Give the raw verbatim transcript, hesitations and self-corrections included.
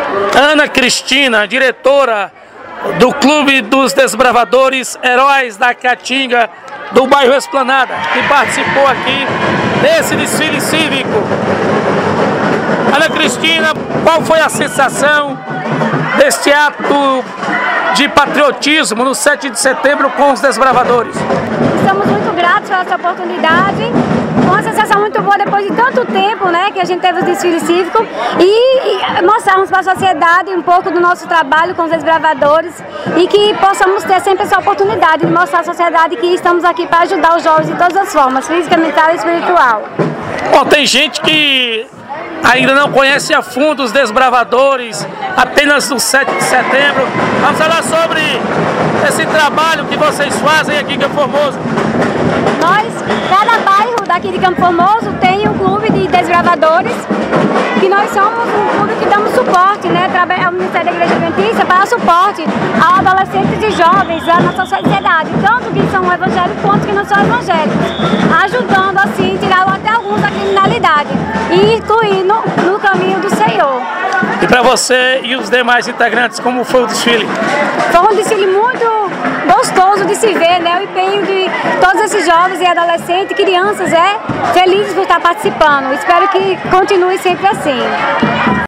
Ana Cristina, diretora do Clube dos Desbravadores Heróis da Caatinga, do bairro Esplanada, que participou aqui desse desfile cívico. Ana Cristina, qual foi a sensação deste ato de patriotismo no sete de setembro com os desbravadores? Estamos muito gratos por essa oportunidade. Uma sensação muito boa depois de tanto tempo, né, que a gente teve o desfile cívico e mostrarmos para a sociedade um pouco do nosso trabalho com os desbravadores e que possamos ter sempre essa oportunidade de mostrar à sociedade que estamos aqui para ajudar os jovens de todas as formas, física, mental e espiritual. Bom, tem gente que ainda não conhece a fundo os desbravadores, apenas no sete de setembro. Vamos falar sobre esse trabalho que vocês fazem aqui em Campo Formoso. Nós, cada bairro daqui de Campo Formoso tem um clube de desbravadores, que nós somos um clube que damos suporte, né, ao Ministério da Igreja Adventista para suporte a adolescentes e jovens da nossa sociedade, tanto que são evangélicos quanto que não são evangélicos, ajudando assim, tirar até alguns da criminalidade e incluindo no caminho do Senhor. E para você e os demais integrantes, como foi o desfile? Foi um desfile muito gostoso de se ver, né? O empenho de todos esses jovens e adolescentes, crianças, é felizes por estar participando. Espero que continue sempre assim.